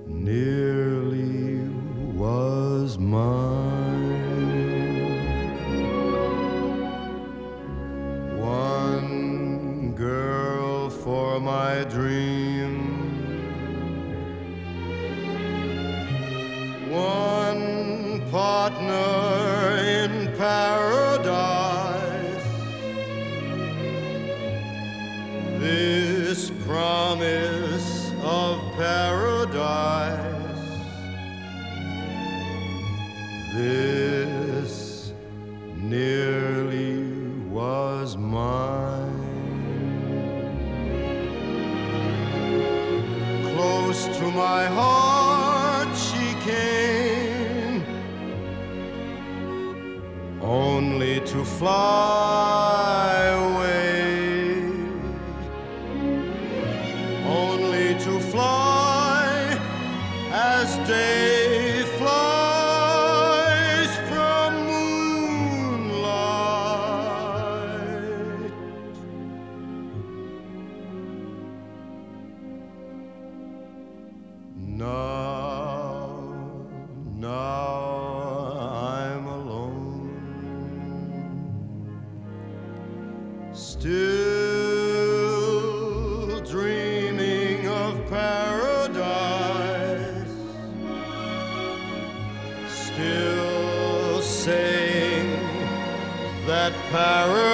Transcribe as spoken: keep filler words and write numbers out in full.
nearly was mine. One girl for my dream, one partner in paradise. This promise of paradise, this nearly was mine. Close to my heart she came, only to fly away, only to fly as day flies from moonlight. Now, now I'm alone, still dreaming of paradise, still saying that paradise